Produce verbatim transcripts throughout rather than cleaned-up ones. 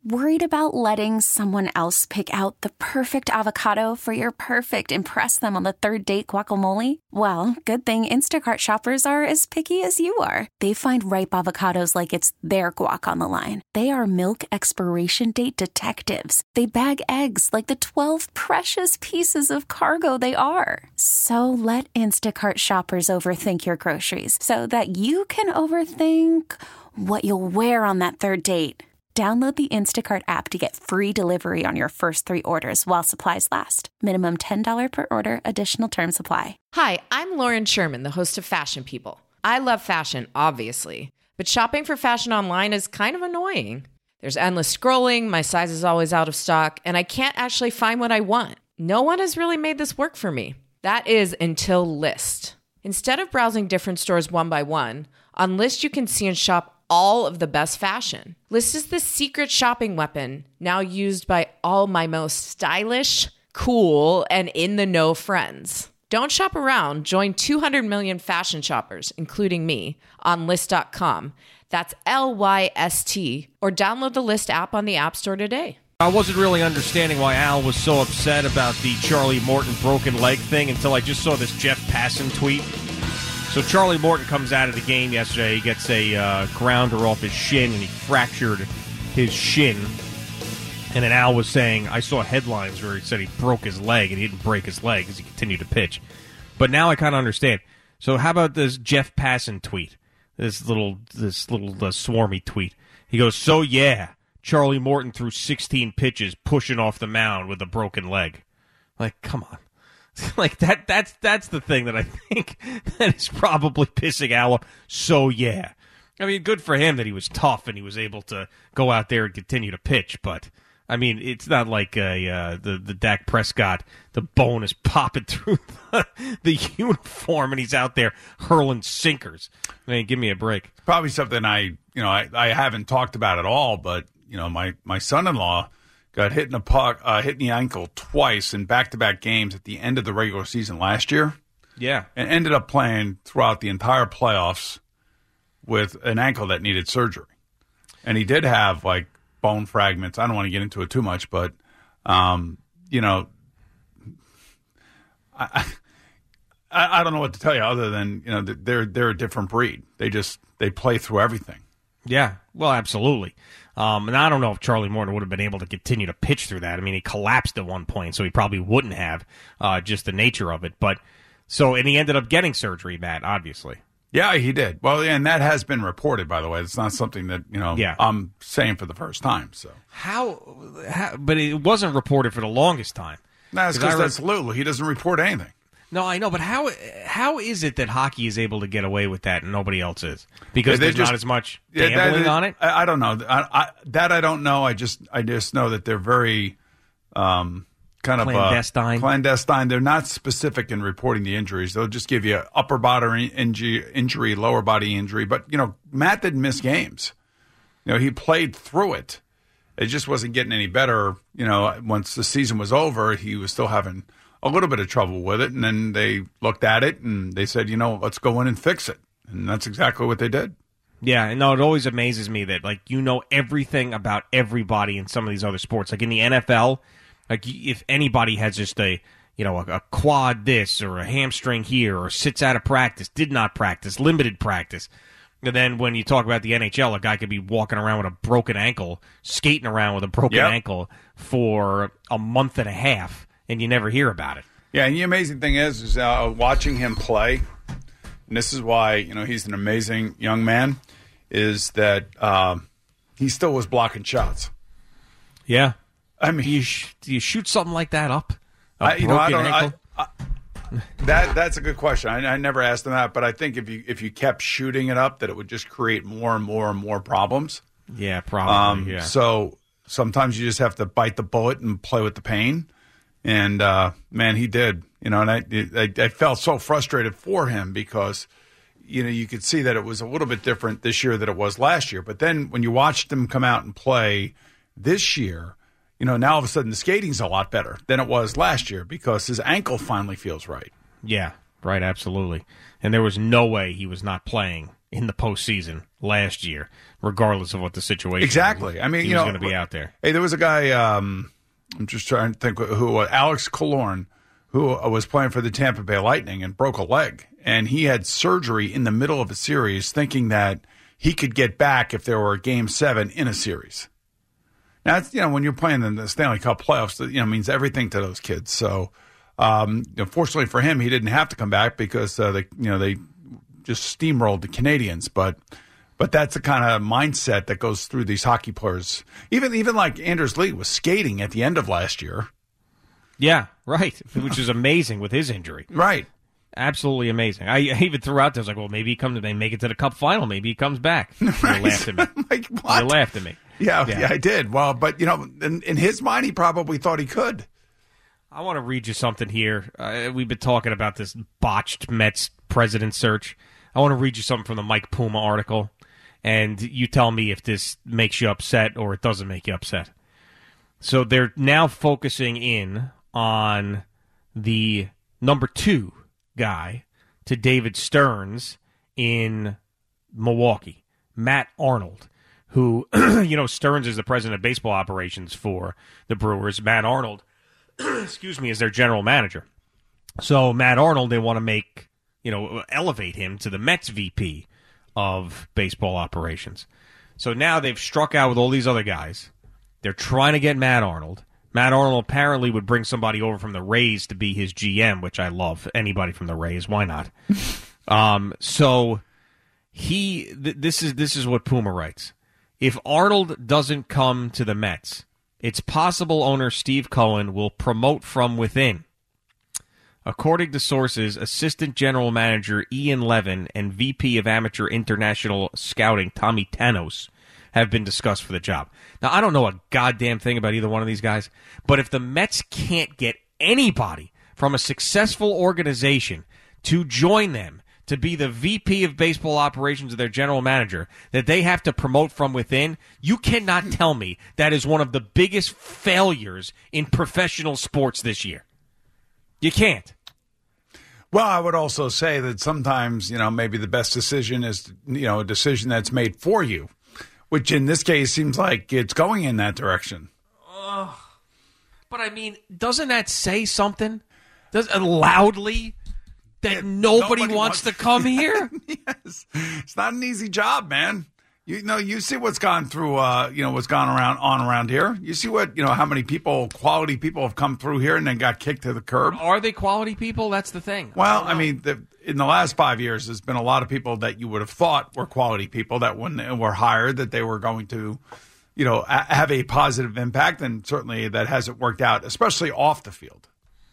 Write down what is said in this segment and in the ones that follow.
Worried about letting someone else pick out the perfect avocado for your perfect impress them on the third date guacamole? Well, good thing Instacart shoppers are as picky as you are. They find ripe avocados like it's their guac on the line. They are milk expiration date detectives. They bag eggs like the twelve precious pieces of cargo they are. So let Instacart shoppers overthink your groceries so that you can overthink what you'll wear on that third date. Download the Instacart app to get free delivery on your first three orders while supplies last. Minimum ten dollars per order. Additional terms apply. Hi, I'm Lauren Sherman, the host of Fashion People. I love fashion, obviously, but shopping for fashion online is kind of annoying. There's endless scrolling, my size is always out of stock, and I can't actually find what I want. No one has really made this work for me. That is until Lyst. Instead of browsing different stores one by one, on Lyst you can see and shop all of the best fashion. Lyst is the secret shopping weapon now used by all my most stylish, cool, and in-the-know friends. Don't shop around. Join two hundred million fashion shoppers, including me, on Lyst dot com. That's L Y S T. Or download the Lyst app on the App Store today. I wasn't really understanding why Al was so upset about the Charlie Morton broken leg thing until I just saw this Jeff Passan tweet. So Charlie Morton comes out of the game yesterday. He gets a uh, grounder off his shin, and he fractured his shin. And then Al was saying, I saw headlines where he said he broke his leg, and he didn't break his leg because he continued to pitch. But now I kind of understand. So how about this Jeff Passan tweet? This little, this little uh, swarmy tweet. He goes, so yeah, Charlie Morton threw sixteen pitches pushing off the mound with a broken leg. Like, come on. Like, that that's that's the thing that I think that is probably pissing Al off. So, yeah. I mean, good for him that he was tough and he was able to go out there and continue to pitch. But, I mean, it's not like a, uh, the, the Dak Prescott, the bone is popping through the, the uniform and he's out there hurling sinkers. I mean, give me a break. Probably something I, you know, I, I haven't talked about at all, but, you know, my, my son-in-law got hit in the puck, uh, hit in the ankle twice in back-to-back games at the end of the regular season last year. Yeah. And ended up playing throughout the entire playoffs with an ankle that needed surgery. And he did have, like, bone fragments. I don't want to get into it too much, but, um, you know, I, I I don't know what to tell you other than, you know, they're, they're a different breed. They just, they play through everything. Yeah, well, absolutely. Um, and I don't know if Charlie Morton would have been able to continue to pitch through that. I mean, he collapsed at one point, so he probably wouldn't have, uh, just the nature of it. But so, and he ended up getting surgery, Matt, obviously. Yeah, he did. Well, and that has been reported, by the way. It's not something that, you know, yeah. I'm saying for the first time. So how, how? But it wasn't reported for the longest time. No, it's because that's Lou. He doesn't report anything. No, I know, but how how is it that hockey is able to get away with that and nobody else is? Because yeah, there's just, not as much yeah, gambling that, on it? I, I don't know. I, I, that I don't know. I just I just know that they're very um, kind of clandestine. Uh, clandestine. They're not specific in reporting the injuries. They'll just give you upper body injury, injury, lower body injury. But, you know, Matt didn't miss games. You know, he played through it. It just wasn't getting any better. You know, once the season was over, he was still having a little bit of trouble with it, and then they looked at it and they said, you know, let's go in and fix it. And that's exactly what they did. Yeah, and no, it always amazes me that, like, you know everything about everybody in some of these other sports. Like in the N F L, like if anybody has just a, you know, a, a quad this or a hamstring here or sits out of practice, did not practice, limited practice. And then when you talk about the N H L, a guy could be walking around with a broken ankle, skating around with a broken yep. ankle for a month and a half. And you never hear about it. Yeah, and the amazing thing is, is uh, watching him play, and this is why, you know, he's an amazing young man, is that uh, he still was blocking shots. Yeah. I mean, do you, sh- do you shoot something like that up? A I, you know, I don't ankle? I, I, that That's a good question. I, I never asked him that, but I think if you if you kept shooting it up, that it would just create more and more and more problems. Yeah, probably, um, yeah. So sometimes you just have to bite the bullet and play with the pain. And, uh, man, he did, you know, and I, I I felt so frustrated for him because, you know, you could see that it was a little bit different this year than it was last year. But then when you watched him come out and play this year, you know, now all of a sudden the skating's a lot better than it was last year because his ankle finally feels right. Yeah, right, absolutely. And there was no way he was not playing in the postseason last year, regardless of what the situation exactly. was. I mean, he you was know, going to be out there. Hey, there was a guy, um, I'm just trying to think who, uh, Alex Killorn, who was playing for the Tampa Bay Lightning and broke a leg. And he had surgery in the middle of a series thinking that he could get back if there were a game seven in a series. Now, it's, you know, when you're playing in the Stanley Cup playoffs, you know, means everything to those kids. So, um, you know, fortunately for him, he didn't have to come back because, uh, they, you know, they just steamrolled the Canadians. But, but that's the kind of mindset that goes through these hockey players. Even, even like Anders Lee was skating at the end of last year. Yeah, right, which is amazing with his injury. Right. Absolutely amazing. I even threw out there, I was like, well, maybe he comes, they make it to the Cup final. Maybe he comes back. Right. You laughed at me. Like, what? You laughed at me. Yeah, Yeah. yeah, I did. Well, but, you know, in, in his mind, he probably thought he could. I want to read you something here. Uh, we've been talking about this botched Mets president search. I want to read you something from the Mike Puma article, and you tell me if this makes you upset or it doesn't make you upset. So they're now focusing in on the number two guy to David Stearns in Milwaukee, Matt Arnold, who, you know, Stearns is the president of baseball operations for the Brewers. Matt Arnold, excuse me, is their general manager. So Matt Arnold, they want to make, you know, elevate him to the Mets V P of baseball operations. So now they've struck out with all these other guys. They're trying to get Matt Arnold. Matt Arnold apparently would bring somebody over from the Rays to be his G M, which I love. Anybody from the Rays, why not? um, so he, th- this is this is what Puma writes. If Arnold doesn't come to the Mets, it's possible owner Steve Cohen will promote from within. According to sources, Assistant General Manager Ian Levin and V P of Amateur International Scouting Tommy Tanos have been discussed for the job. Now, I don't know a goddamn thing about either one of these guys, but if the Mets can't get anybody from a successful organization to join them to be the V P of baseball operations of their general manager, that they have to promote from within, you cannot tell me that is one of the biggest failures in professional sports this year. You can't. Well, I would also say that sometimes, you know, maybe the best decision is, you know, a decision that's made for you, which in this case seems like it's going in that direction. Uh, but, I mean, doesn't that say something? Does uh, loudly that Yeah, nobody, nobody wants, wants to come here? Yes. It's not an easy job, man. You know, you see what's gone through, uh, you know, what's gone around on around here. You see what, you know, how many people, quality people have come through here and then got kicked to the curb. Are they quality people? That's the thing. Well, I, I mean, the, in the last five years, there's been a lot of people that you would have thought were quality people that when they were hired, that they were going to, you know, a- have a positive impact. And certainly that hasn't worked out, especially off the field.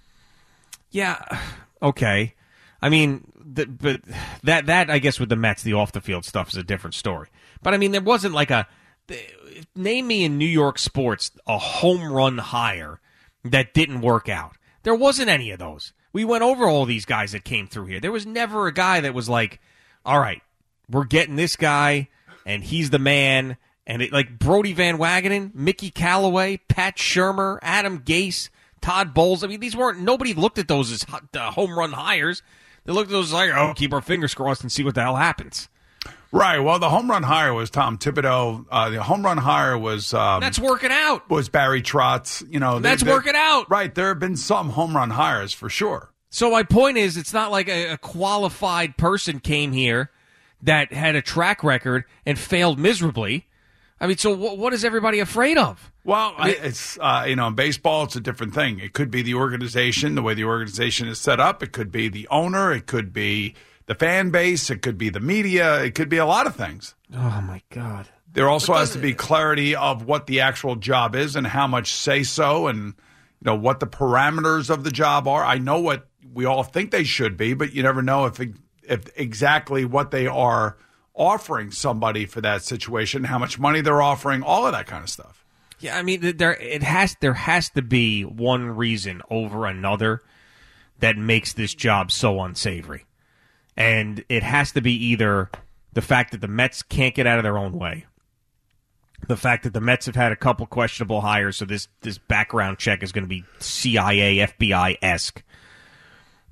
Yeah, okay. I mean, the, but that, that, I guess, with the Mets, the off-the-field stuff is a different story. But, I mean, there wasn't like a – name me in New York sports a home run hire that didn't work out. There wasn't any of those. We went over all these guys that came through here. There was never a guy that was like, all right, we're getting this guy, and he's the man. And it, like Brody Van Wagenen, Mickey Callaway, Pat Shermer, Adam Gase, Todd Bowles. I mean, these weren't – nobody looked at those as uh, home run hires. They looked at those like, oh, keep our fingers crossed and see what the hell happens. Right. Well, the home run hire was Tom Thibodeau. Uh, the home run hire was um, That's working out. was Barry Trotz. You know, That's there- working out. Right. There have been some home run hires for sure. So my point is, it's not like a, a qualified person came here that had a track record and failed miserably. I mean, so what, what is everybody afraid of? Well, I, it's uh, you know, in baseball, it's a different thing. It could be the organization, the way the organization is set up. It could be the owner. It could be the fan base. It could be the media. It could be a lot of things. Oh, my God. There also has to be clarity of what the actual job is and how much say so and, you know, what the parameters of the job are. I know what we all think they should be, but you never know if if exactly what they are offering somebody for that situation, how much money they're offering, all of that kind of stuff. Yeah, I mean, there it has there has to be one reason over another that makes this job so unsavory. And it has to be either the fact that the Mets can't get out of their own way, the fact that the Mets have had a couple questionable hires, so this, this background check is going to be C I A, F B I-esque.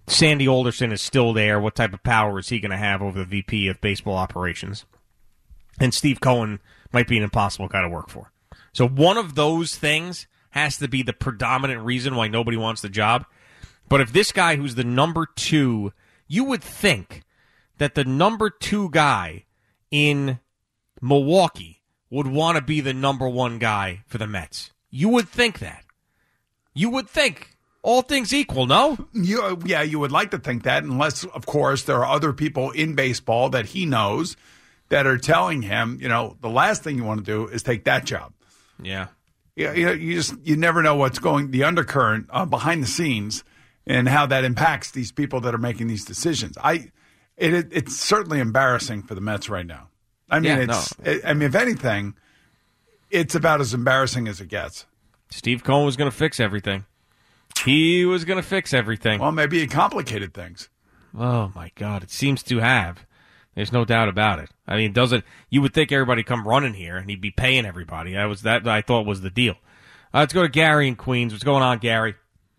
Sandy Alderson is still there. What type of power is he going to have over the V P of baseball operations? And Steve Cohen might be an impossible guy to work for. So one of those things has to be the predominant reason why nobody wants the job. But if this guy who's the number two, you would think that the number two guy in Milwaukee would want to be the number one guy for the Mets. You would think that. You would think. All things equal, no? You, yeah, you would like to think that, unless, of course, there are other people in baseball that he knows that are telling him, you know, the last thing you want to do is take that job. Yeah. You, you, you just you never know what's going, the undercurrent uh, behind the scenes and how that impacts these people that are making these decisions. I, it, it it's certainly embarrassing for the Mets right now. I mean, yeah, it's. No. It, I mean, if anything, it's about as embarrassing as it gets. Steve Cohen was going to fix everything. He was going to fix everything. Well, maybe it complicated things. Oh, my God. It seems to have. There's no doubt about it. I mean, doesn't you would think everybody come running here and he'd be paying everybody. That was that I thought was the deal. Uh, let's go to Gary in Queens. What's going on, Gary?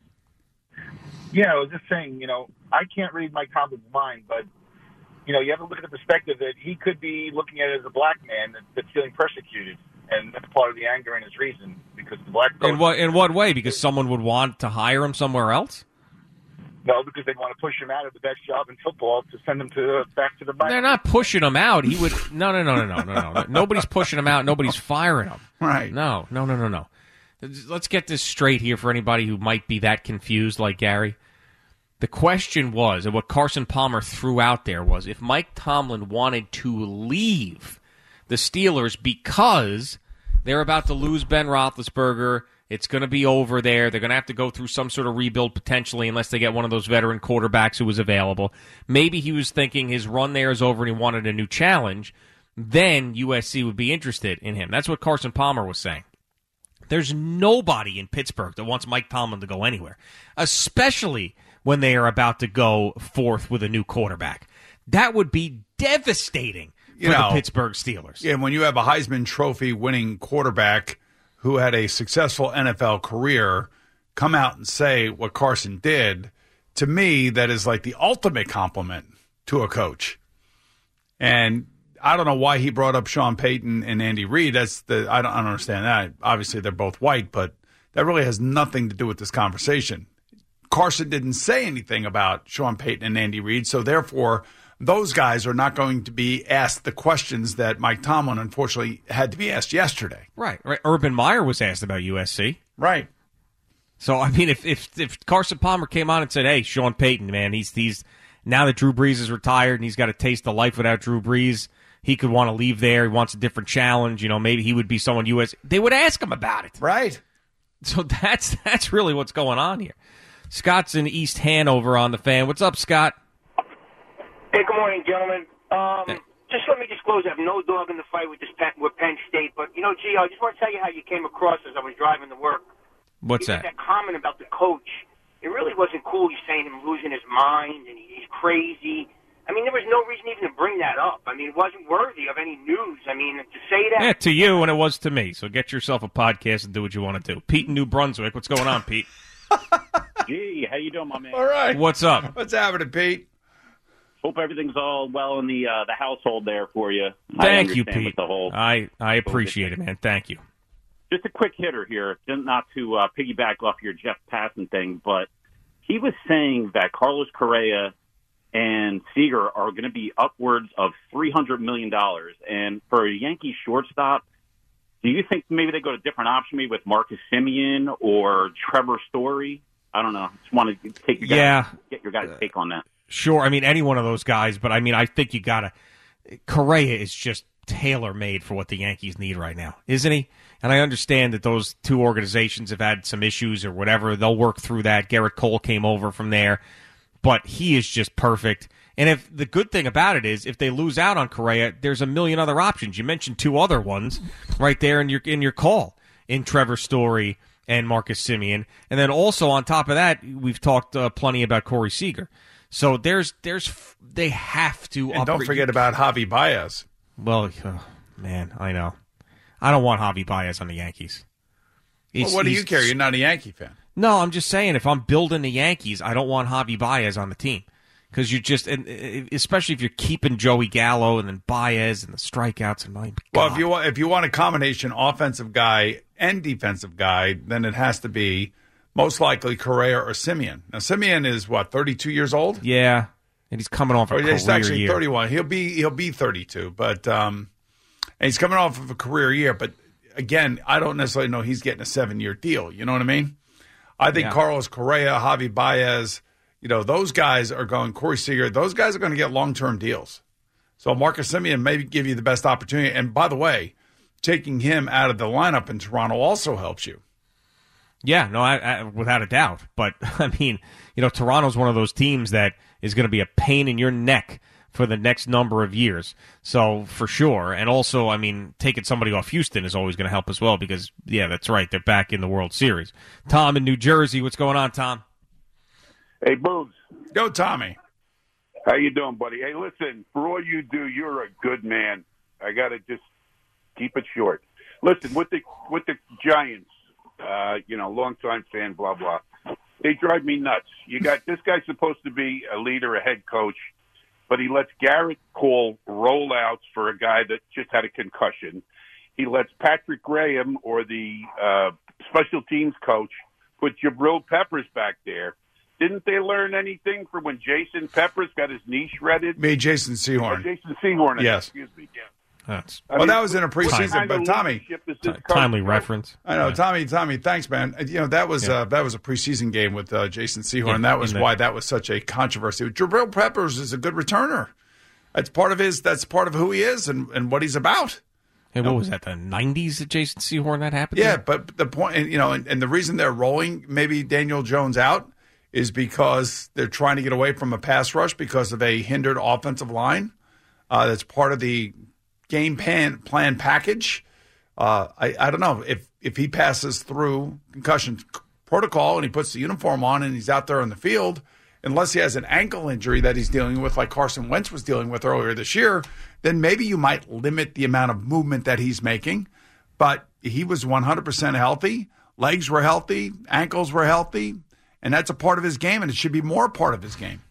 Yeah, I was just saying, you know, I can't read Mike Tomlin's mind, but, you know, you have to look at the perspective that he could be looking at it as a black man that, that's feeling persecuted. And that's part of the anger and his reason, because the black. In what in what way? Because someone would want to hire him somewhere else? No, because they want to push him out of the best job in football to send him to back to the. They're not pushing him out. He would. No, no, no, no, no, no, no. Nobody's pushing him out. Nobody's firing him. Right. No, no, no, no, no. Let's get this straight here for anybody who might be that confused, like Gary. The question was, and what Carson Palmer threw out there was, if Mike Tomlin wanted to leave the Steelers because they're about to lose Ben Roethlisberger. It's going to be over there. They're going to have to go through some sort of rebuild potentially unless they get one of those veteran quarterbacks who was available. Maybe he was thinking his run there is over and he wanted a new challenge. Then U S C would be interested in him. That's what Carson Palmer was saying. There's nobody in Pittsburgh that wants Mike Tomlin to go anywhere, especially when they are about to go forth with a new quarterback. That would be devastating for you know, the Pittsburgh Steelers. Yeah, when you have a Heisman Trophy winning quarterback who had a successful N F L career come out and say what Carson did, to me, that is like the ultimate compliment to a coach. And I don't know why he brought up Sean Payton and Andy Reid. That's the I don't, I don't understand that. Obviously, they're both white, but that really has nothing to do with this conversation. Carson didn't say anything about Sean Payton and Andy Reid, so therefore those guys are not going to be asked the questions that Mike Tomlin, unfortunately, had to be asked yesterday. Right. right. Urban Meyer was asked about U S C. Right. So, I mean, if if if Carson Palmer came on and said, hey, Sean Payton, man, he's he's now that Drew Brees is retired and he's got a taste of life without Drew Brees, he could want to leave there. He wants a different challenge. You know, maybe he would be someone U S. They would ask him about it. Right. So that's that's really what's going on here. Scott's in East Hanover on the Fan. What's up, Scott? Hey, good morning, gentlemen. Um, just let me disclose, I have no dog in the fight with this Penn, with Penn State, but, you know, G, I just want to tell you how you came across as I was driving to work. What's you that? That comment about the coach. It really wasn't cool. You're saying him losing his mind and he's crazy. I mean, there was no reason even to bring that up. I mean, it wasn't worthy of any news. I mean, to say that. Yeah, to you, and it was to me. So get yourself a podcast and do what you want to do. Pete in New Brunswick. What's going on, Pete? Gee, how you doing, my man? All right. What's up? What's happening, Pete? Hope everything's all well in the uh, the household there for you. Thank you, Pete. The whole I, I appreciate it, man. Thank you. Just a quick hitter here, not to uh, piggyback off your Jeff Passan thing, but he was saying that Carlos Correa and Seager are going to be upwards of three hundred million dollars. And for a Yankee shortstop, do you think maybe they go to a different option, maybe with Marcus Semien or Trevor Story? I don't know. Just want to take your guys, yeah. get your guys' take on that. Sure. I mean, any one of those guys, but I mean, I think you got to. Correa is just tailor-made for what the Yankees need right now, isn't he? And I understand that those two organizations have had some issues or whatever. They'll work through that. Garrett Cole came over from there, but he is just perfect. And if the good thing about it is, if they lose out on Correa, there's a million other options. You mentioned two other ones right there in your in your call in Trevor Story and Marcus Semien, and then also on top of that, we've talked uh, plenty about Corey Seager. So there's there's they have to. And don't forget about Javi Baez. Well, uh, man, I know. I don't want Javi Baez on the Yankees. Well, what do you care? You're not a Yankee fan. No, I'm just saying, if I'm building the Yankees, I don't want Javi Baez on the team. Because you just, and especially if you're keeping Joey Gallo and then Baez and the strikeouts. And my God. Well, if you want, if you want a combination offensive guy and defensive guy, then it has to be most likely Correa or Simeon. Now, Simeon is what, thirty-two years old? Yeah, and he's coming off a or career he's actually year. thirty-one. He'll be he'll be thirty-two, but um, and he's coming off of a career year. But again, I don't necessarily know he's getting a seven-year deal. You know what I mean? I think Yeah. Carlos Correa, Javi Baez, you know, those guys are going, Corey Seager, those guys are going to get long-term deals. So Marcus Simeon may give you the best opportunity. And by the way, taking him out of the lineup in Toronto also helps you. Yeah, no, I, I, without a doubt. But, I mean, you know, Toronto's one of those teams that is going to be a pain in your neck for the next number of years. So, for sure. And also, I mean, taking somebody off Houston is always going to help as well because, yeah, that's right, they're back in the World Series. Tom in New Jersey, what's going on, Tom? Hey, Boogs. Go, Tommy. How you doing, buddy? Hey, listen, for all you do, you're a good man. I got to just keep it short. Listen, with the with the Giants, uh, you know, longtime fan, blah, blah, they drive me nuts. You got this guy's supposed to be a leader, a head coach, but he lets Garrett call rollouts for a guy that just had a concussion. He lets Patrick Graham or the uh, special teams coach put Jabril Peppers back there. Didn't they learn anything from when Jason Peppers got his knee shredded? Me, Jason Sehorn. Or Jason Sehorn. Yes. Excuse me. Yeah. That's I well, mean, that was in a what preseason, kind but of Tommy, leadership is t- this coach? timely reference. I know, Yeah. Tommy, Tommy, thanks, man. You know, that was Yeah. uh, that was a preseason game with uh, Jason Sehorn. Yeah, and that was in the- why that was such a controversy. Jabril Peppers is a good returner. That's part of his. That's part of who he is and, and what he's about. Hey, what was that, the nineties that Jason Sehorn that happened? Yeah, to? but the point, and, you know, and, and the reason they're rolling maybe Daniel Jones out is because they're trying to get away from a pass rush because of a hindered offensive line. Uh, that's part of the game plan, plan package. Uh, I, I don't know if if he passes through concussion protocol and he puts the uniform on and he's out there on the field, unless he has an ankle injury that he's dealing with, like Carson Wentz was dealing with earlier this year, then maybe you might limit the amount of movement that he's making. But he was one hundred percent healthy. Legs were healthy. Ankles were healthy. And that's a part of his game, and it should be more a part of his game.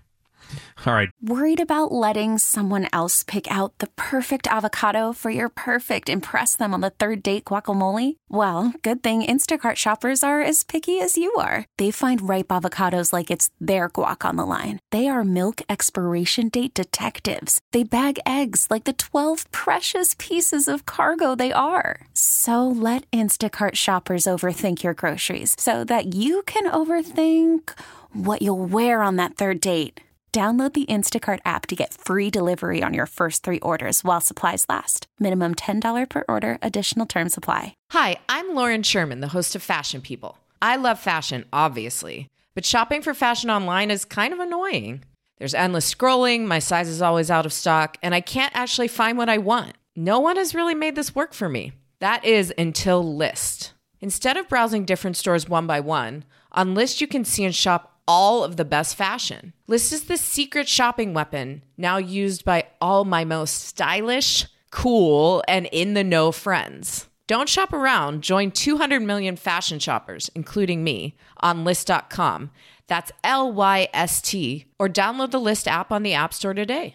All right. Worried about letting someone else pick out the perfect avocado for your perfect impress them on the third date guacamole? Well, good thing Instacart shoppers are as picky as you are. They find ripe avocados like it's their guac on the line. They are milk expiration date detectives. They bag eggs like the twelve precious pieces of cargo they are. So let Instacart shoppers overthink your groceries so that you can overthink what you'll wear on that third date. Download the Instacart app to get free delivery on your first three orders while supplies last. Minimum ten dollars per order. Additional terms apply. Hi, I'm Lauren Sherman, the host of Fashion People. I love fashion, obviously, but shopping for fashion online is kind of annoying. There's endless scrolling, my size is always out of stock, and I can't actually find what I want. No one has really made this work for me. That is until Lyst. Instead of browsing different stores one by one, on Lyst you can see and shop all of the best fashion. Lyst is the secret shopping weapon now used by all my most stylish, cool, and in-the-know friends. Don't shop around. Join two hundred million fashion shoppers, including me, on Lyst dot com. That's L Y S T. Or download the Lyst app on the App Store today.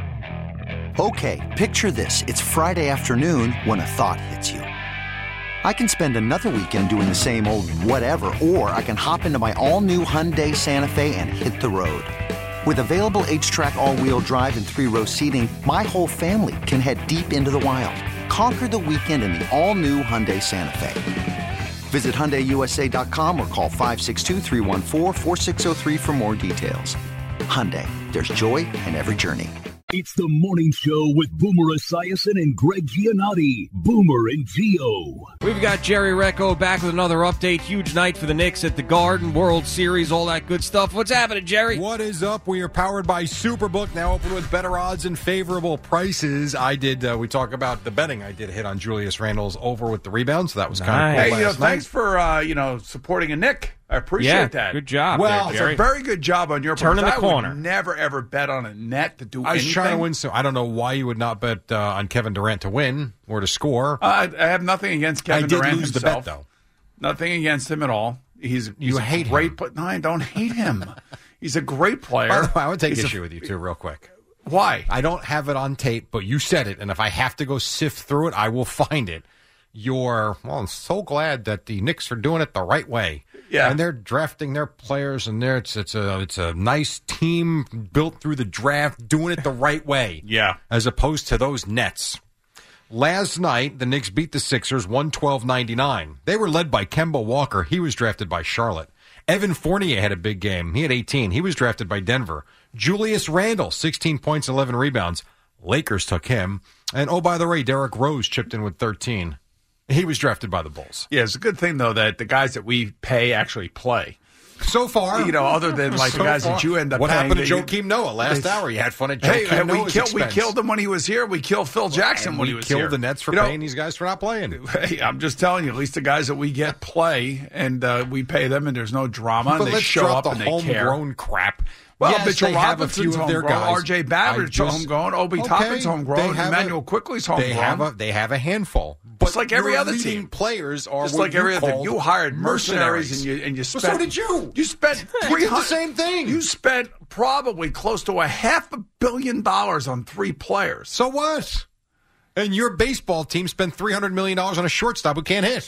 Okay, picture this. It's Friday afternoon when a thought hits you. I can spend another weekend doing the same old whatever, or I can hop into my all-new Hyundai Santa Fe and hit the road. With available H-Track all-wheel drive and three-row seating, my whole family can head deep into the wild. Conquer the weekend in the all-new Hyundai Santa Fe. Visit Hyundai U S A dot com or call five six two, three one four, four six zero three for more details. Hyundai, there's joy in every journey. It's the morning show with Boomer Esiason and Greg Giannotti. Boomer and Gio. We've got Jerry Recco back with another update. Huge night for the Knicks at the Garden, World Series, all that good stuff. What's happening, Jerry? What is up? We are powered by Superbook, now open with better odds and favorable prices. I did, uh, we talk about the betting. I did hit on Julius Randle's over with the rebound, so that was kind of Hey, cool you know, last night. thanks for uh, you know supporting a Nick. I appreciate Yeah, that. good job Well, there, it's Jerry. a very good job on your part. Turning the I corner. would never ever bet on a net to do I was anything. trying to win, so I don't know why you would not bet uh, on Kevin Durant to win or to score. Uh, I, I have nothing against Kevin I did Durant lose himself. the bet, though. Nothing against him at all. He's, he's You a hate great him. player. No, I don't hate him. He's a great player. By the way, I would take He's issue a, with you, too, real quick. Why? I don't have it on tape, but you said it, and if I have to go sift through it, I will find it. You're, well, I'm so glad that the Knicks are doing it the right way. Yeah. And they're drafting their players, and they're, it's, it's, a, it's a nice team built through the draft, doing it the right way. Yeah. As opposed to those Nets. Last night, the Knicks beat the Sixers one twelve ninety-nine. They were led by Kemba Walker. He was drafted by Charlotte. Evan Fournier had a big game. He had eighteen. He was drafted by Denver. Julius Randle, sixteen points, eleven rebounds. Lakers took him. And, oh, by the way, Derrick Rose chipped in with thirteen. He was drafted by the Bulls. Yeah, it's a good thing, though, that the guys that we pay actually play. So far. You know, other than like So the guys far. that you end up What paying. happened to that you- Joakim Noah last they- hour? You had fun at Hey, Joakim we Noah's killed, we expense. killed him when he was here. We killed Phil Jackson And when we he was killed here. the Nets for You know, paying these guys for not playing. Hey, I'm just telling you, at least the guys that we get play, and uh, we pay them, and there's no drama, But and they let's show drop up the and they care. homegrown crap. Well, yes, Mitchell they have a Robinson's few of their homegrown, guys. R J I Barrett's just- homegrown, Obi okay, Toppin's homegrown, they have Emmanuel a- Quickly's homegrown. They have a they have a handful, but Just like every your other leading team. players are Just what like every you other called you hired mercenaries, mercenaries. and you and you Well, spent. so did you. You spent You three did the hundred. same thing. You spent probably close to a half a billion dollars on three players. So what? And your baseball team spent three hundred million dollars on a shortstop who can't hit.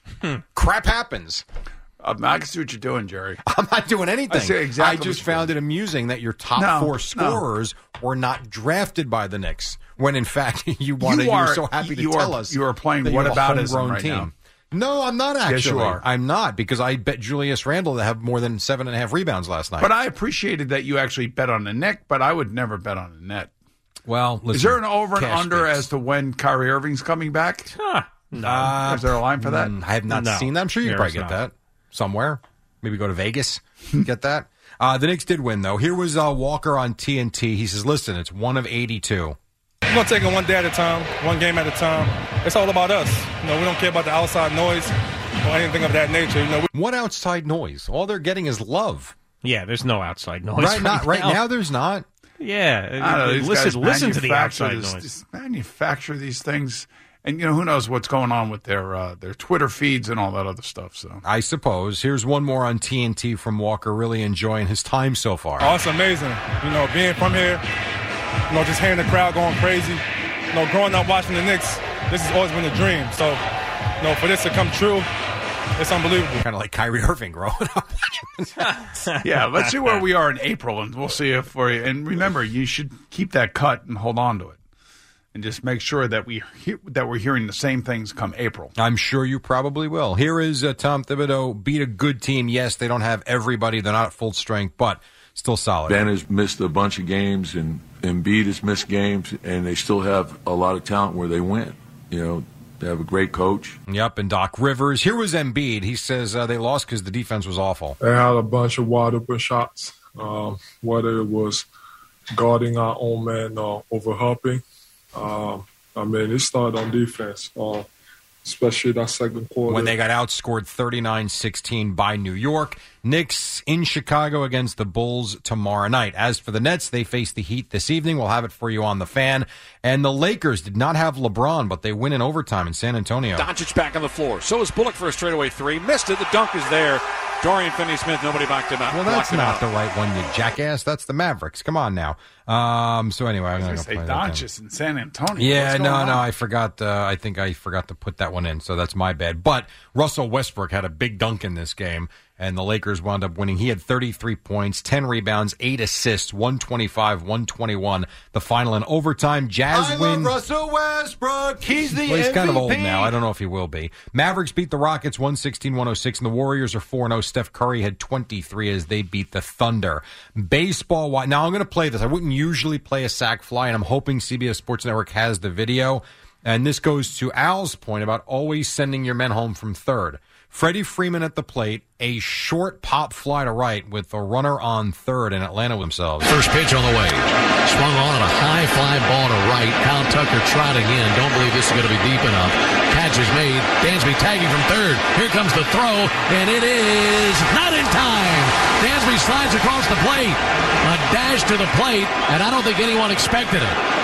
Crap happens. Uh, I can see what you're doing, Jerry. I'm not doing anything. I see exactly I just what you're found it amusing that your top No, four no. scorers were not drafted by the Knicks, when in fact you wanted. You, are- were so happy to you tell are- us you are playing that you have a whataboutism homegrown right team. now. No, I'm not actually. Yes, you are. I'm not, because I bet Julius Randle to have more than seven and a half rebounds last night. But I appreciated that you actually bet on the Nick, but I would never bet on the net. well, listen, Is there an over and cash under speaks. as to when Kyrie Irving's coming back? No. Uh, Is there a line for that? mm, I have not No. seen that. I'm sure you There probably is get not. that somewhere. Maybe go to Vegas, get that. Uh, the Knicks did win, though. Here was uh, Walker on T N T. He says, listen, it's one of eighty-two. We're going to take it one day at a time, one game at a time. It's all about us. You know, we don't care about the outside noise or anything of that nature. You know, we- What outside noise? All they're getting is love. Yeah, there's no outside noise. Right, not, right now, there's not. Yeah. I don't know, these guys listen, listen to the manufacture outside this- noise. this- manufacture these things, and you know who knows what's going on with their uh, their Twitter feeds and all that other stuff. So I suppose. Here's one more on T N T from Walker, really enjoying his time so far. oh, it's amazing. You know, being from here, you know, just hearing the crowd going crazy. You know, growing up watching the Knicks, this has always been a dream. So, you know, for this to come true, it's unbelievable. Kind of like Kyrie Irving growing up. yeah, let's see where we are in April, and we'll see if we. And remember, you should keep that cut and hold on to it, and just make sure that we he- that we're hearing the same things come April. I'm sure you probably will. Here is uh, Tom Thibodeau. Beat a good team. Yes, they don't have everybody. They're not at full strength, but still solid. Ben has missed a bunch of games, and Embiid has missed games, and they still have a lot of talent where they win. You know, they have a great coach. Yep, and Doc Rivers. Here was Embiid. He says uh, they lost because the defense was awful. They had a bunch of wide open shots, um, whether it was guarding our own man or overhelping. Um, I mean, it started on defense, uh, especially that second quarter. When they got outscored thirty-nine sixteen by New York. Knicks in Chicago against the Bulls tomorrow night. As for the Nets, they face the Heat this evening. We'll have it for you on the Fan. And the Lakers did not have LeBron, but they win in overtime in San Antonio. Doncic back on the floor. So is Bullock for a straightaway three. Missed it. The dunk is there. Dorian Finney-Smith, nobody backed him out. Well, that's blocked him not out. the right one, you jackass. That's the Mavericks. Come on now. Um, so anyway, I'm I going was to going play to that say then. Doncic in San Antonio. Yeah, What's no, going no, on? I forgot. Uh, I think I forgot to put that one in, so that's my bad. But Russell Westbrook had a big dunk in this game, and the Lakers wound up winning. He had thirty-three points, ten rebounds, eight assists, one twenty-five, one twenty-one. The final in overtime. Jazz I win. love Russell Westbrook. He's the Well, he's kind of old M V P. now. I don't know if he will be. Mavericks beat the Rockets one sixteen one oh six, and the Warriors are four and oh. Steph Curry had twenty-three as they beat the Thunder. Baseball. Now, I'm going to play this. I wouldn't usually play a sack fly, and I'm hoping C B S Sports Network has the video. And this goes to Al's point about always sending your men home from third. Freddie Freeman at the plate, a short pop fly to right with a runner on third, and Atlanta themselves. First pitch on the way. Swung on a high fly ball to right. Kyle Tucker trotting in. Don't believe this is going to be deep enough. Catch is made. Dansby tagging from third. Here comes the throw, and it is not in time. Dansby slides across the plate. A dash to the plate, and I don't think anyone expected it.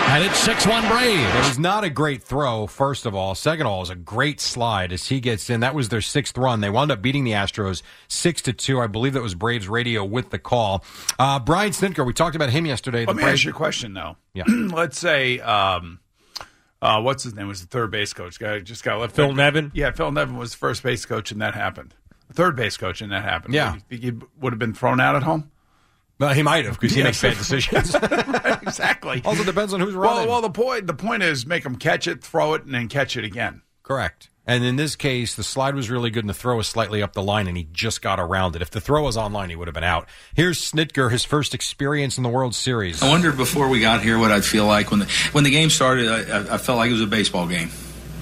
and it's six one Braves. It was not a great throw, first of all. Second of all, it was a great slide as he gets in. That was their sixth run. They wound up beating the Astros six to two. I believe that was Braves radio with the call. Uh, Brian Snitker, we talked about him yesterday. Let me Braves- ask you a question, though. Yeah. Let's say, um, uh, what's his name? Was the third base coach? Guy just got left. Phil Nevin? Yeah, Phil Nevin was the first base coach, and that happened. Third base coach, and that happened. Yeah. You think he would have been thrown out at home? Well, he might have because he Yes. makes bad decisions. Right, exactly. Also depends on who's Well, running. well, the point the point is make them catch it, throw it, and then catch it again. Correct. And in this case, the slide was really good and the throw was slightly up the line, and he just got around it. If the throw was on line, he would have been out. Here's Snitker, his first experience in the World Series. I wondered before we got here what I'd feel like when the when the game started. I, I felt like it was a baseball game,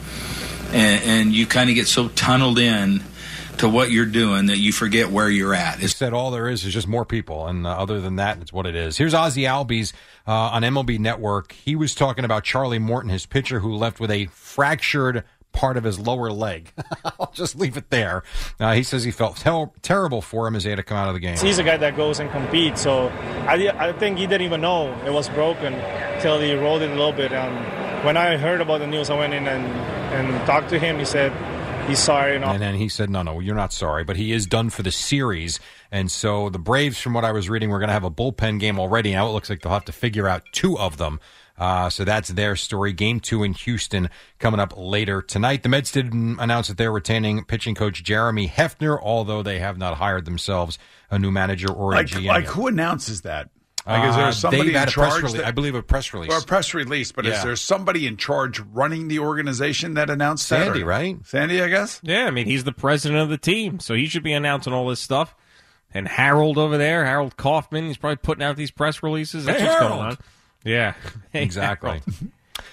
and, and you kind of get so tunneled in to what you're doing that you forget where you're at. He said all there is is just more people, and uh, other than that, it's what it is. Here's Ozzie Albies uh, on M L B Network. He was talking about Charlie Morton, his pitcher, who left with a fractured part of his lower leg. I'll just leave it there. Uh, he says he felt ter- terrible for him as he had to come out of the game. He's a guy that goes and competes, so I, I think he didn't even know it was broken till he rolled it a little bit. And when I heard about the news, I went in and, and talked to him. He said he's sorry. And, all. and then he said, no, no, you're not sorry, but he is done for the series. And so the Braves, from what I was reading, we're going to have a bullpen game already. Now it looks like they'll have to figure out two of them. Uh, so that's their story. Game two in Houston coming up later tonight. The Mets did announce that they're retaining pitching coach Jeremy Hefner, although they have not hired themselves a new manager or a Like, G M. like yet. who announces that? Like, is Uh, there somebody they've in had a press charge? release- that- I believe a press release. Or a press release, but Yeah. is there somebody in charge running the organization that announced that? Sandy, or- right? Sandy, I guess? Yeah, I mean, he's the president of the team, so he should be announcing all this stuff. And Harold over there, Harold Kaufman, he's probably putting out these press releases. That's Hey, what's Harold. going on. Yeah. Hey, Exactly. Harold.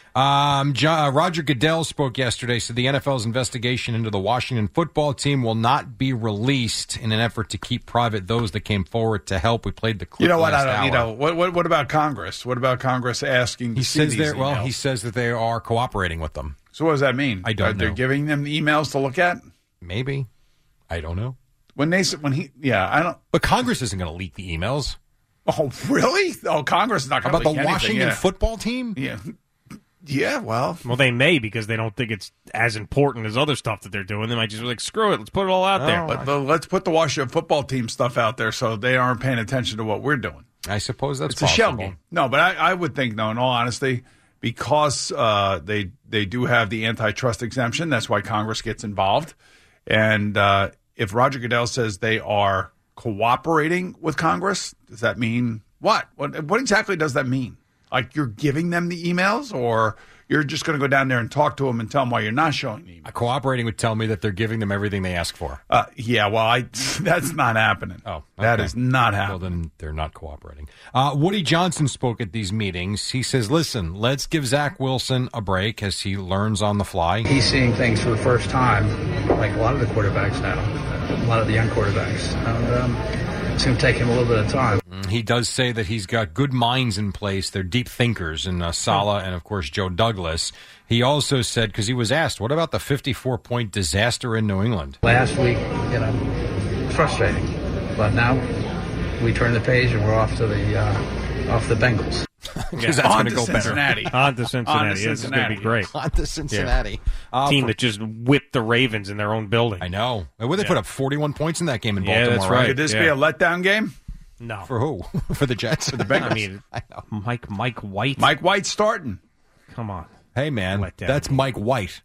Um, Jo- uh, Roger Goodell spoke yesterday, said the N F L's investigation into the Washington football team will not be released in an effort to keep private those that came forward to help. We played the clip You know what? last I don't. You hour. know what? What, what about Congress? What about Congress asking? To He see says these they're well. emails? He says that they are cooperating with them. So what does that mean? I don't Are they know. giving them the emails to look at? Maybe. I don't know. When they s- when he yeah I don't. But Congress isn't going to leak the emails. Oh really? Oh, Congress is not going to About leak the anything, Washington yeah. football team? Yeah. Yeah, well, Well, they may because they don't think it's as important as other stuff that they're doing. They might just be like, screw it, let's put it all out there. But the, let's put the Washington football team stuff out there so they aren't paying attention to what we're doing. I suppose that's it's a shell possible. game. No, but I, I would think, no, in all honesty, because uh, they they do have the antitrust exemption, that's why Congress gets involved. And uh, if Roger Goodell says they are cooperating with Congress, does that mean what? What, what exactly does that mean? Like you're giving them the emails, or you're just going to go down there and talk to them and tell them why you're not showing the emails? Uh, Cooperating would tell me that they're giving them everything they ask for. Uh, yeah, well, I that's not happening. Oh, that okay. is not happening. Well, then they're not cooperating. Uh, Woody Johnson spoke at these meetings. He says, listen, let's give Zach Wilson a break as he learns on the fly. He's seeing things for the first time, like a lot of the quarterbacks now, a lot of the young quarterbacks. And um, it's going to take him a little bit of time. He does say that he's got good minds in place. They're deep thinkers in uh, Saleh and, of course, Joe Douglas. He also said, because he was asked, what about the fifty-four point disaster in New England? Last week, you know, frustrating. But now we turn the page and we're off to the uh, off the Bengals. Because Yeah. that's On going to to go Cincinnati. better. On to Cincinnati. On to Yeah, this is Cincinnati. going to be great. On to Cincinnati. Yeah. Uh, Team for- that just whipped the Ravens in their own building. I know. Well, they Yeah. put up forty-one points in that game in Yeah, Baltimore. that's right. Could this be Yeah. a letdown game? No. For who? For the Jets? For the Bengals. I mean, Mike Mike White. Mike White starting. Come on. Hey, man, Letdown. that's Mike White.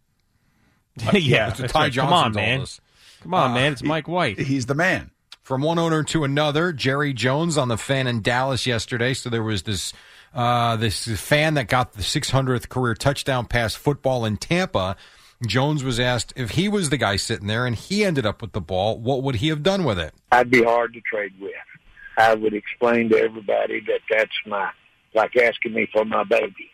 yeah. That's what that's Ty right. Come Johnson on, told man. us. Come on, Uh, man. It's Mike White. He's the man. From one owner to another, Jerry Jones on the fan in Dallas yesterday. So there was this uh, this fan that got the six hundredth career touchdown pass football in Tampa. Jones was asked if he was the guy sitting there and he ended up with the ball, what would he have done with it? I'd be hard to trade with. I would explain to everybody that that's my, like asking me for my baby.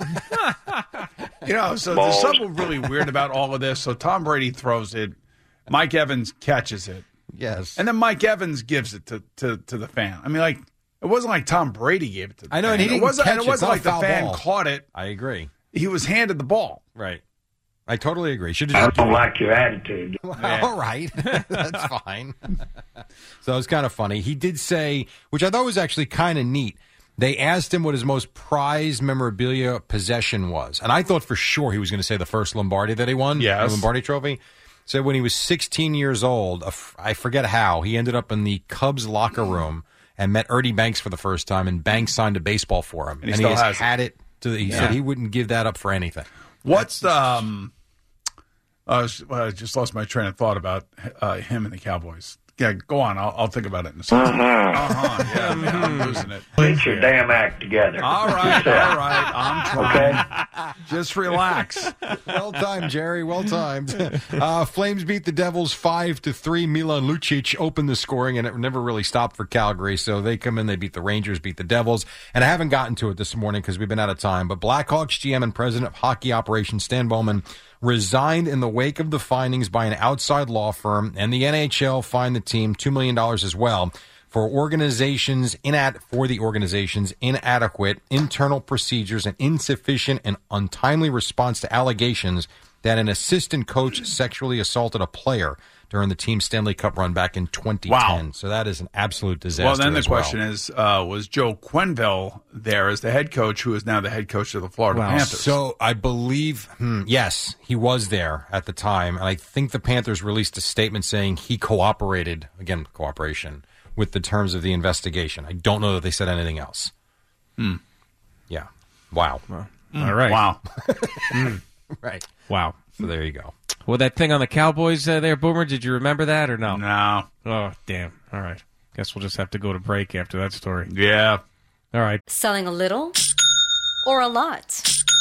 You know, so Balls. there's something really weird about all of this. So Tom Brady throws it, Mike Evans catches it, Yes. and then Mike Evans gives it to, to, to the fan. I mean, like it wasn't like Tom Brady gave it to the I know, fan. and he didn't it wasn't, catch and it. it wasn't It's like not the a foul fan ball. caught it. I agree. He was handed the ball. Right. I totally agree. Should I don't like your attitude. Well, Yeah. all right. That's fine. So it's kind of funny. He did say, which I thought was actually kind of neat. They asked him what his most prized memorabilia possession was. And I thought for sure he was going to say the first Lombardi that he won, yes. the Lombardi Trophy. Said when he was sixteen years old, I forget how, he ended up in the Cubs locker room and met Ernie Banks for the first time, and Banks signed a baseball for him. And he, and still he has, has had it. to the, He yeah. said he wouldn't give that up for anything. What's the... Um, uh, I just lost my train of thought about uh, him and the Cowboys. Yeah, go on. I'll, I'll think about it in a second. Uh-huh. Uh-huh. Yeah, man, I'm losing it. Get your damn act together. All right, all right. I'm trying. Okay. Just relax. Well timed, Jerry. Well timed. Uh, Flames beat the Devils five to three. Milan Lucic opened the scoring, and it never really stopped for Calgary. So they come in, they beat the Rangers, beat the Devils. And I haven't gotten to it this morning because we've been out of time. But Blackhawks G M and president of hockey operations Stan Bowman resigned in the wake of the findings by an outside law firm, and the N H L fined the team two million dollars as well for organizations inad- for the organization's inadequate internal procedures and insufficient and untimely response to allegations that an assistant coach sexually assaulted a player during the team's Stanley Cup run back in twenty ten. Wow. So that is an absolute disaster. Well, then the as well. question is, uh, was Joe Quenneville there as the head coach, who is now the head coach of the Florida Wow. Panthers? So I believe, hmm, yes, he was there at the time. And I think the Panthers released a statement saying he cooperated, again, cooperation, with the terms of the investigation. I don't know that they said anything else. Hmm. Yeah. Wow. Well, all right. Wow. mm. Right. Wow. So there you go. Well, that thing on the Cowboys uh, there, Boomer, did you remember that or no? No. Oh, damn. All right. Guess we'll just have to go to break after that story. Yeah. All right. Selling a little or a lot?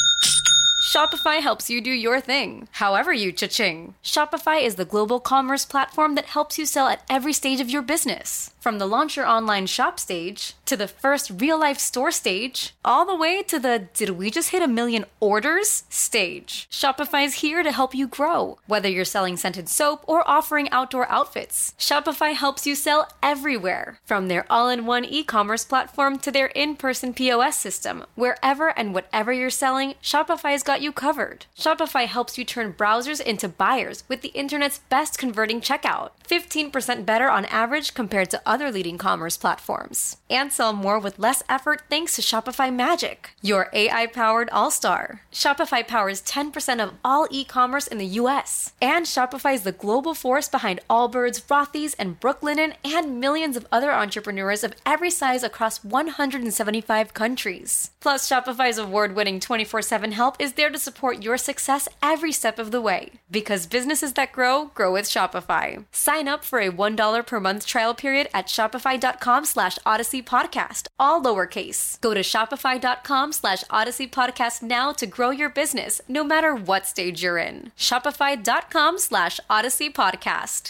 Shopify helps you do your thing, however you cha-ching. Shopify is the global commerce platform that helps you sell at every stage of your business. From the launch your online shop stage, to the first real-life store stage, all the way to the did we just hit a million orders stage. Shopify's here to help you grow. Whether you're selling scented soap or offering outdoor outfits, Shopify helps you sell everywhere. From their all-in-one e-commerce platform to their in-person P O S system, wherever and whatever you're selling, Shopify's got you covered. Shopify helps you turn browsers into buyers with the internet's best converting checkout. fifteen percent better on average compared to other leading commerce platforms. And sell more with less effort thanks to Shopify Magic, your A I-powered all-star. Shopify powers ten percent of all e-commerce in the U S. And Shopify is the global force behind Allbirds, Rothy's, and Brooklinen, and millions of other entrepreneurs of every size across one hundred seventy-five countries. Plus, Shopify's award-winning twenty-four seven help is there to support your success every step of the way. Because businesses that grow, grow with Shopify. Sign up for a one dollar per month trial period at shopify.com slash Odyssey Podcast, all lowercase. Go to shopify.com slash Odyssey Podcast now to grow your business, no matter what stage you're in. Shopify.com slash Odyssey Podcast.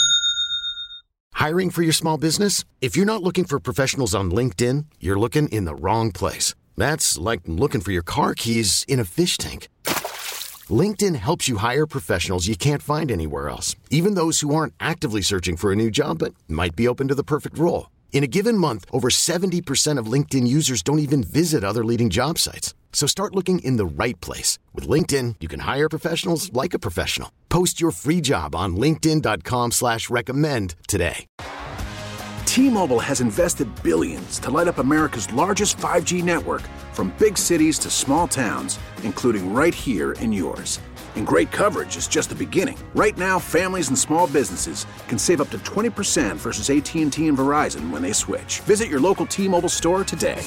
Hiring for your small business? If you're not looking for professionals on LinkedIn, you're looking in the wrong place. That's like looking for your car keys in a fish tank. LinkedIn helps you hire professionals you can't find anywhere else, even those who aren't actively searching for a new job but might be open to the perfect role. In a given month, over seventy percent of LinkedIn users don't even visit other leading job sites. So start looking in the right place. With LinkedIn, you can hire professionals like a professional. Post your free job on linkedin.com slash recommend today. T-Mobile has invested billions to light up America's largest five G network, from big cities to small towns, including right here in yours. And great coverage is just the beginning. Right now, families and small businesses can save up to twenty percent versus A T and T and Verizon when they switch. Visit your local T-Mobile store today.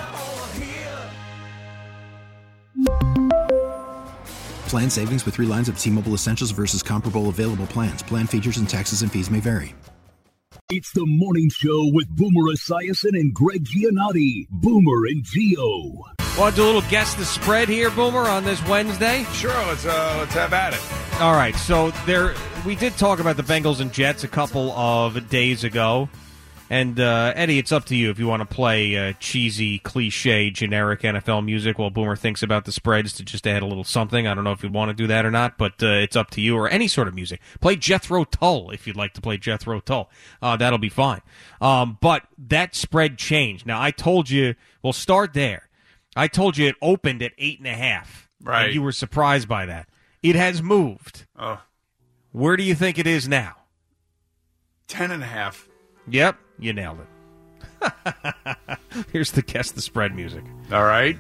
Plan savings with three lines of T-Mobile Essentials versus comparable available plans. Plan features and taxes and fees may vary. It's the morning show with Boomer Esiason and Greg Giannotti. Boomer and Gio. Want to do a little guess the spread here, Boomer, on this Wednesday? Sure, let's uh, let's have at it. All right, so there we did talk about the Bengals and Jets a couple of days ago. And, uh, Eddie, it's up to you if you want to play uh, cheesy, cliche, generic N F L music while Boomer thinks about the spreads to just add a little something. I don't know if you want to do that or not, but uh, it's up to you. Or any sort of music. Play Jethro Tull if you'd like to play Jethro Tull. Uh, that'll be fine. Um, but that spread changed. Now, I told you, we'll start there. I told you it opened at eight and a half. Right. And you were surprised by that. It has moved. Oh. Where do you think it is now? Ten and a half. Yep, you nailed it. Here's the guess the spread music. All right.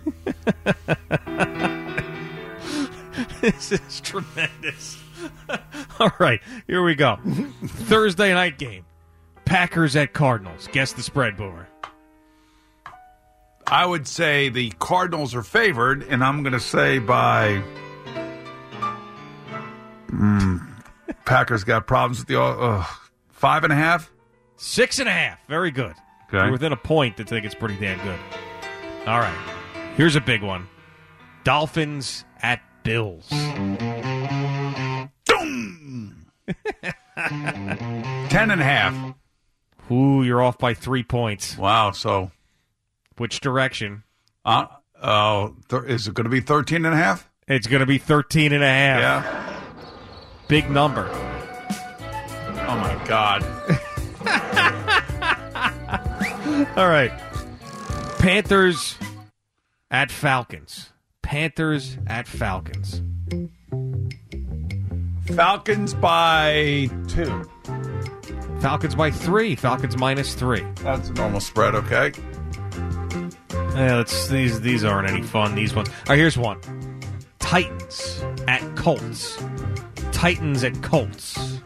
This is tremendous. All right, here we go. Thursday night game. Packers at Cardinals. Guess the spread, Boomer. I would say the Cardinals are favored, and I'm going to say by... Mm, Packers got problems with the... Uh, five and a half? Six and a half. Very good. Okay. You're within a point to think it's pretty damn good. All right. Here's a big one. Dolphins at Bills. Ten and a half. Ooh, you're off by three points. Wow, so... Which direction? Uh, oh, th- is it going to be thirteen and a half? It's going to be thirteen and a half. Yeah. Big number. Oh, my God. All right. Panthers at Falcons. Panthers at Falcons. Falcons by two. Falcons by three. Falcons minus three. That's a normal spread, okay? Yeah, let's, these these aren't any fun. These ones. All right, here's one. Titans at Colts. Titans at Colts.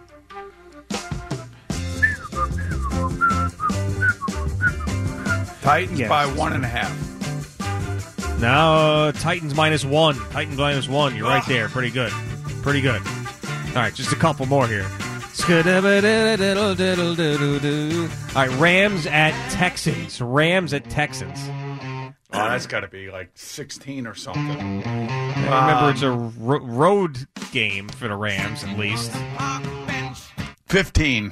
Titans Yes. by one and a half. Now, uh, Titans minus one. Titans minus one. You're right there. Pretty good. Pretty good. All right, just a couple more here. All right, Rams at Texans. Rams at Texans. Oh, that's got to be like sixteen or something. Remember, Um, it's a ro- road game for the Rams, at least. fifteen.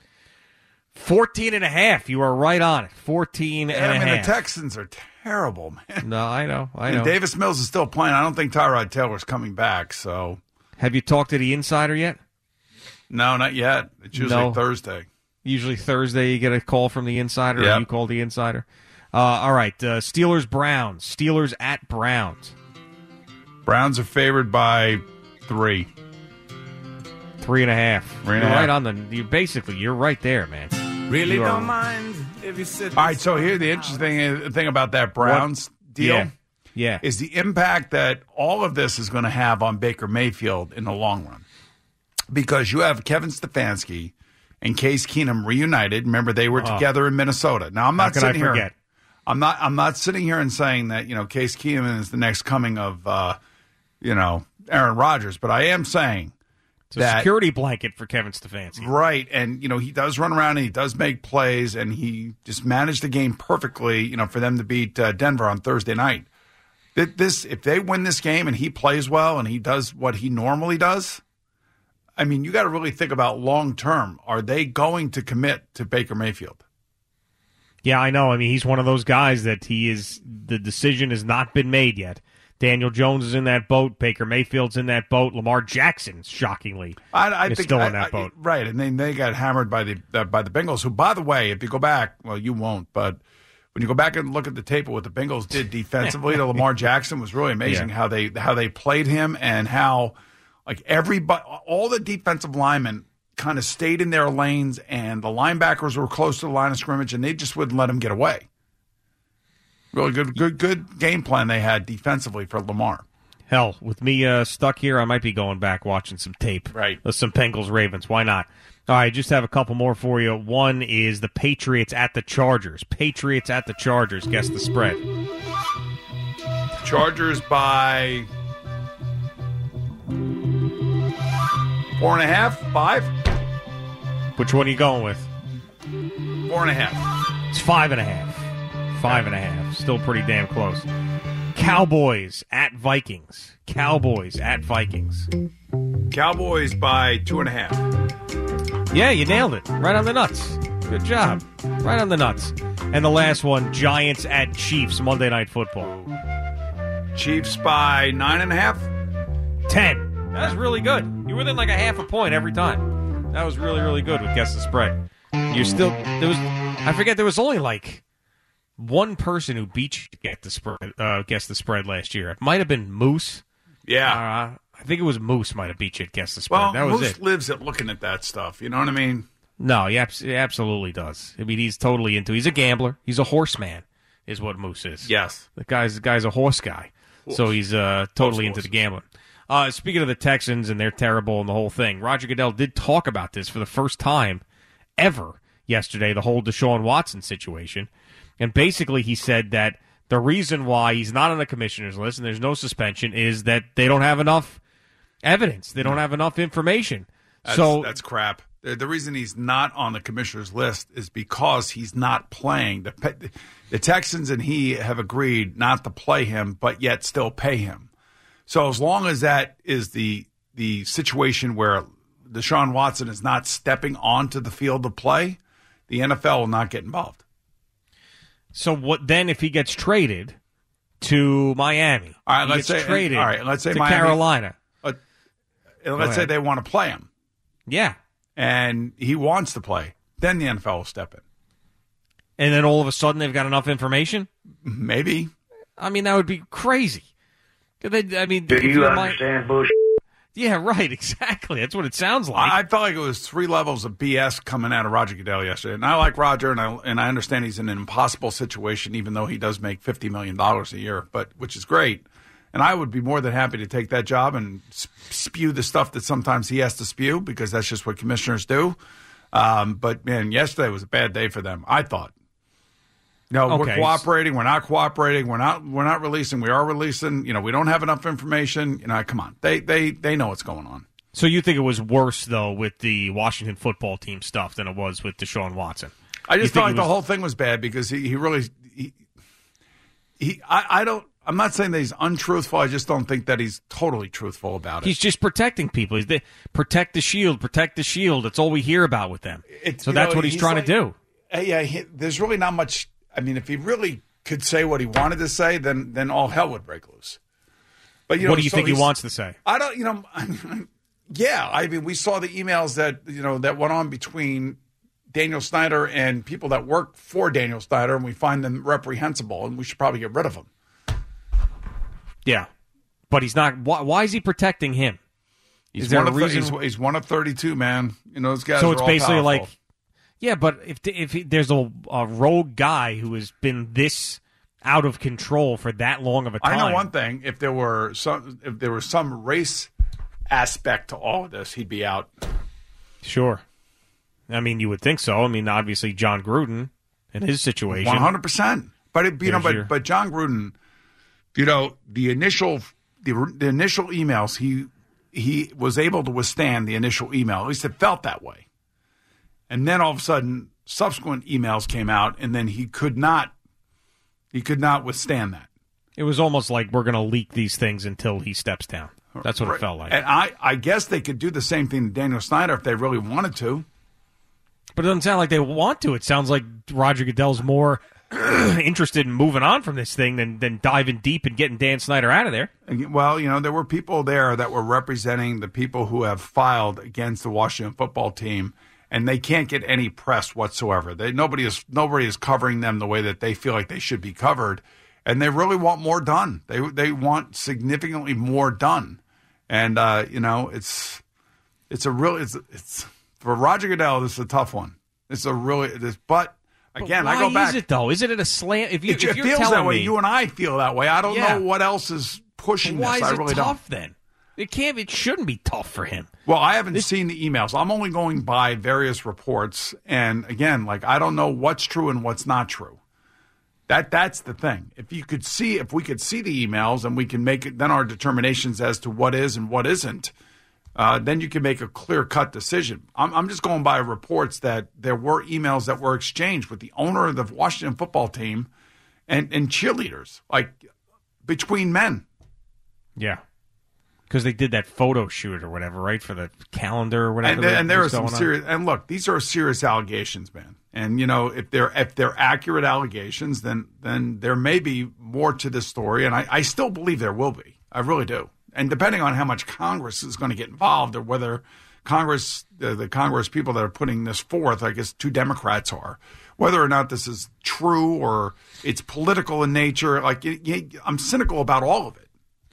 fourteen and a half. You are right on it. fourteen Yeah, and I a mean, half. the Texans are terrible, man. No, I know. I And know. Davis Mills is still playing. I don't think Tyrod Taylor's coming back, so... Have you talked to the insider yet? No, not yet. It's usually No. Thursday. Usually Thursday you get a call from the insider, Yep. or you call the insider. Uh, all right, uh, Steelers-Browns. Steelers at Browns. Browns are favored by three. Three and a half. Three and you're a half. right on the. You basically, you're right there, man. Really You are- don't mind if you sit. All right, so here the interesting thing about that Browns deal Yeah. Yeah. is the impact that all of this is going to have on Baker Mayfield in the long run. Because you have Kevin Stefanski and Case Keenum reunited. Remember, they were Oh. together in Minnesota. Now, I'm How not could I sitting here. forget? I'm not. I'm not sitting here and saying that you know Case Keenum is the next coming of uh, you know Aaron Rodgers, but I am saying It's a that security blanket for Kevin Stefanski. right, and you know he does run around and he does make plays, and he just managed the game perfectly. You know, for them to beat uh, Denver on Thursday night. Th- This, if they win this game and he plays well and he does what he normally does, I mean, you got to really think about long term. Are they going to commit to Baker Mayfield? Yeah, I know. I mean, he's one of those guys that he is. The decision has not been made yet. Daniel Jones is in that boat. Baker Mayfield's in that boat. Lamar Jackson, shockingly, I, I is think still I- in that I- boat. right? And then they got hammered by the uh, by the Bengals. Who, by the way, if you go back, well, you won't, but when you go back and look at the tape of what the Bengals did defensively to Lamar Jackson was really amazing. Yeah. How they how they played him and how like everybody, all the defensive linemen kind of stayed in their lanes, and the linebackers were close to the line of scrimmage, and they just wouldn't let him get away. Really good, good, good game plan they had defensively for Lamar. Hell, with me uh, stuck here, I might be going back watching some tape. Right. Uh, some Bengals Ravens. Why not? All right, just have a couple more for you. One is the Patriots at the Chargers. Patriots at the Chargers. Guess the spread. Chargers by four and a half, five, Which one are you going with? four and a half. It's five and a half. Five and a half. Still pretty damn close. Cowboys at Vikings. Cowboys at Vikings. Cowboys by two and a half. Yeah, you nailed it. Right on the nuts. Good job. Right on the nuts. And the last one, Giants at Chiefs, Monday Night Football. Chiefs by nine and a half. Ten. That was really good. You're within like a half a point every time. That was really, really good with Guess the Spread. You're still, there was, I forget, there was only like one person who beat you to get the spread, uh, Guess the Spread last year. It might have been Moose. Yeah. Uh, I think it was Moose might have beat you at Guess the Spread. Well, that was Moose it. lives at looking at that stuff. You know what I mean? No, he, abs- he absolutely does. I mean, he's totally into. He's a gambler. He's a horseman. is what Moose is. Yes. The guy's, the guy's a horse guy. Horse. So he's uh, totally into the gambling. Uh, speaking of the Texans and they're terrible and the whole thing, Roger Goodell did talk about this for the first time ever yesterday, the whole Deshaun Watson situation. And basically he said that the reason why he's not on the commissioner's list and there's no suspension is that they don't have enough evidence. They don't have enough information. That's, so that's crap. The, the reason he's not on the commissioner's list is because he's not playing. The, the Texans and he have agreed not to play him, but yet still pay him. So as long as that is the the situation where Deshaun Watson is not stepping onto the field to play, the N F L will not get involved. So what then if he gets traded to Miami? All right, he let's gets say traded all right, let's say to Miami, Carolina. Uh, let's say they want to play him. Yeah. And he wants to play. Then the N F L will step in. And then all of a sudden they've got enough information? Maybe. I mean, that would be crazy. They, I mean, Do you understand Bush? Yeah, right, exactly. That's what it sounds like. I, I felt like it was three levels of B S coming out of Roger Goodell yesterday. And I like Roger, and I and I understand he's in an impossible situation, even though he does make fifty million dollars a year, but which is great. And I would be more than happy to take that job and spew the stuff that sometimes he has to spew, because that's just what commissioners do. Um, but, man, yesterday was a bad day for them, I thought. No, okay. We're cooperating. We're not cooperating. We're not. We're not releasing. We are releasing. You know, we don't have enough information. You know, come on. They they they know what's going on. So you think it was worse though with the Washington football team stuff than it was with Deshaun Watson? I just felt like was... the whole thing was bad because he, he really he, he I, I don't. I'm not saying that he's untruthful. I just don't think that he's totally truthful about it. He's just protecting people. He's the, protect the shield. Protect the shield. That's all we hear about with them. It's, so that's know, what he's, he's trying like, to do. Uh, yeah. He, there's really not much. I mean, if he really could say what he wanted to say, then then all hell would break loose. But you know, what do you so think he wants to say? I don't. You know, I mean, yeah. I mean, we saw the emails that you know that went on between Daniel Snyder and people that work for Daniel Snyder, and we find them reprehensible, and we should probably get rid of them. Yeah, but he's not. Why, why is he protecting him? He's is there one a of th- reason? He's, he's one of thirty-two, man. You know, those guys. So are it's all basically powerful. like. Yeah, but if if he, there's a, a rogue guy who has been this out of control for that long of a time, I know one thing: if there were some, if there was some race aspect to all of this, he'd be out. Sure, I mean you would think so. I mean, obviously John Gruden and his situation, one hundred percent. But it, you know, but your... but John Gruden, you know, the initial the, the initial emails he he was able to withstand the initial email. At least it felt that way. And then all of a sudden, subsequent emails came out, and then he could not, he could not withstand that. It was almost like we're going to leak these things until he steps down. That's what right. it felt like. And I, I guess they could do the same thing to Daniel Snyder if they really wanted to. But it doesn't sound like they want to. It sounds like Roger Goodell's more interested in moving on from this thing than, than diving deep and getting Dan Snyder out of there. Well, you know, there were people there that were representing the people who have filed against the Washington football team, and they can't get any press whatsoever. They, nobody is nobody is covering them the way that they feel like they should be covered, and they really want more done. They they want significantly more done, and uh, you know it's it's a real it's it's for Roger Goodell. This is a tough one. It's a really this, but again, but why I go back. Is it though? Is it at a slant? If you it, if it you're feels telling that way, me, you and I feel that way. I don't yeah. know what else is pushing why this. is I really it tough don't. then? It can't. It shouldn't be tough for him. Well, I haven't this, seen the emails. I'm only going by various reports, and again, like I don't know what's true and what's not true. That that's the thing. If you could see, if we could see the emails, and we can make it, then our determinations as to what is and what isn't, uh, then you can make a clear cut decision. I'm, I'm just going by reports that there were emails that were exchanged with the owner of the Washington football team and and cheerleaders, like between men. Yeah. Because they did that photo shoot or whatever, right, for the calendar or whatever. And, and there are some on. serious. And look, these are serious allegations, man. And you know, if they're if they're accurate allegations, then then there may be more to this story. And I, I still believe there will be. I really do. And depending on how much Congress is going to get involved, or whether Congress, the, the Congress people that are putting this forth, I guess two Democrats are, whether or not this is true or it's political in nature. Like you, you, I'm cynical about all of it.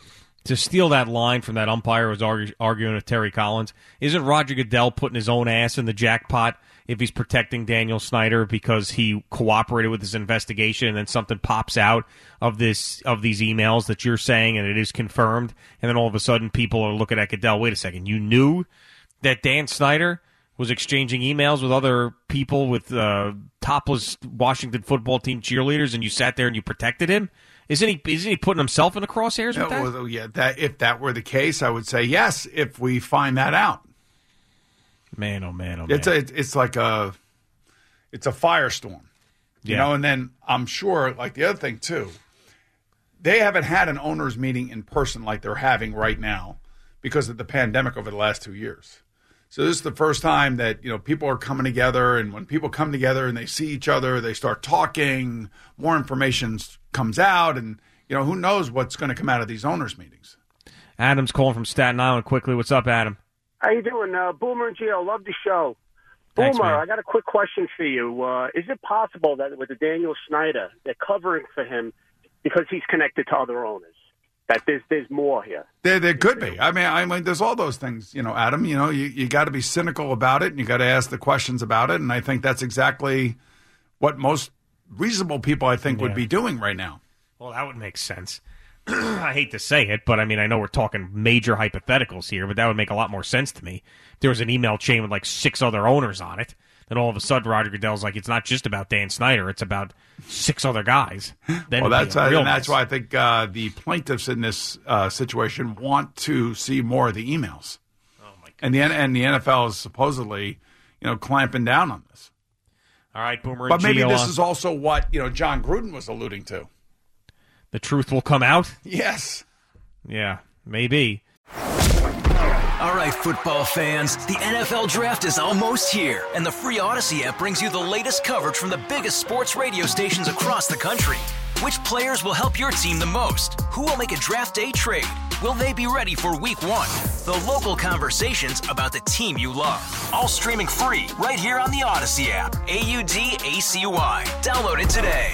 To steal that line from that umpire who was argue, arguing with Terry Collins, isn't Roger Goodell putting his own ass in the jackpot if he's protecting Daniel Snyder because he cooperated with his investigation, and then something pops out of this of these emails that you're saying, and it is confirmed, and then all of a sudden people are looking at Goodell. Wait a second, you knew that Dan Snyder was exchanging emails with other people, with uh, topless Washington football team cheerleaders, and you sat there and you protected him? Isn't he? Isn't he putting himself in the crosshairs with that? Well, yeah, that if that were the case, I would say yes. If we find that out, man, oh man, oh man, it's a, it's like a it's a firestorm, you Yeah. know. And then I'm sure, like the other thing too, they haven't had an owners meeting in person like they're having right now because of the pandemic over the last two years. So this is the first time that, you know, people are coming together, and when people come together and they see each other, they start talking, more information comes out, and, you know, who knows what's going to come out of these owners meetings. Adam's calling from Staten Island quickly. What's up, Adam? How you doing? Uh, Boomer and Gio, love the show. Thanks, Boomer, man. I got a quick question for you. Uh, is it possible that with the Daniel Snyder, they're covering for him because he's connected to other owners? That there's there's more here. There, there could be. I mean, I mean, there's all those things, you know, Adam. You know, you, you got to be cynical about it, and you got to ask the questions about it. And I think that's exactly what most reasonable people, I think, would Yeah. be doing right now. Well, that would make sense. I hate to say it, but I mean, I know we're talking major hypotheticals here, but that would make a lot more sense to me. If there was an email chain with like six other owners on it, then all of a sudden Roger Goodell's like, it's not just about Dan Snyder, it's about six other guys. Then Well, it'd be that's a uh, real and that's mess. why I think uh, the plaintiffs in this uh, situation want to see more of the emails. Oh my God! And the N- and the N F L is supposedly, you know, clamping down on this. All right, Boomer. But and maybe Gio this on. is also what, you know, John Gruden was alluding to. The truth will come out. Yes. Yeah, maybe. All right, football fans, the N F L Draft is almost here, and the free Odyssey app brings you the latest coverage from the biggest sports radio stations across the country. Which players will help your team the most? Who will make a draft day trade? Will they be ready for week one? The local conversations about the team you love. All streaming free right here on the Odyssey app. A U D A C Y. Download it today.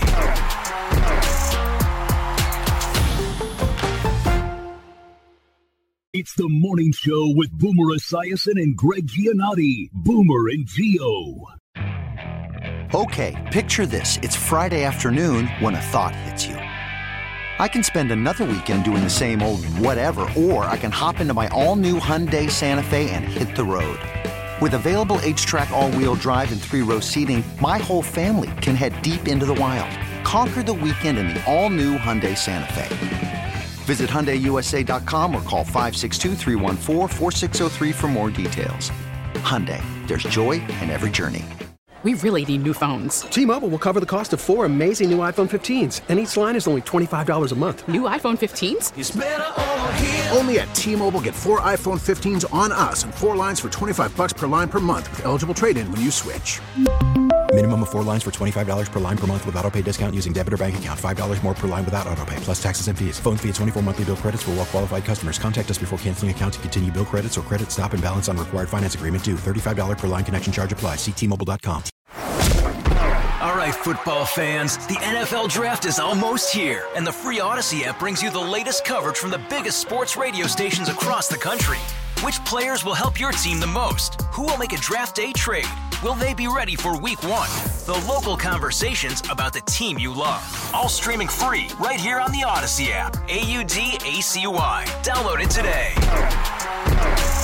It's the morning show with Boomer Esiason and Greg Giannotti. Boomer and Gio. Okay, picture this. It's Friday afternoon when a thought hits you. I can spend another weekend doing the same old whatever, or I can hop into my all-new Hyundai Santa Fe and hit the road. With available H-Track all-wheel drive and three-row seating, my whole family can head deep into the wild. Conquer the weekend in the all-new Hyundai Santa Fe. Visit Hyundai U S A dot com or call five six two, three one four, four six zero three for more details. Hyundai, there's joy in every journey. We really need new phones. T-Mobile will cover the cost of four amazing new iPhone fifteens, and each line is only twenty-five dollars a month. New iPhone fifteens? It's better over here. Only at T-Mobile, get four iPhone fifteens on us and four lines for twenty-five bucks per line per month with eligible trade-in when you switch. Minimum of four lines for twenty-five dollars per line per month with autopay discount using debit or bank account. five dollars more per line without autopay, plus taxes and fees. Phone fee at twenty-four monthly bill credits for well-qualified customers. Contact us before canceling account to continue bill credits or credit stop and balance on required finance agreement due. thirty-five dollars per line connection charge applies. See T Mobile dot com. All right, football fans, the N F L Draft is almost here, and the free Odyssey app brings you the latest coverage from the biggest sports radio stations across the country. Which players will help your team the most? Who will make a draft day trade? Will they be ready for week one? The local conversations about the team you love. All streaming free right here on the Odyssey app. A U D A C Y. Download it today.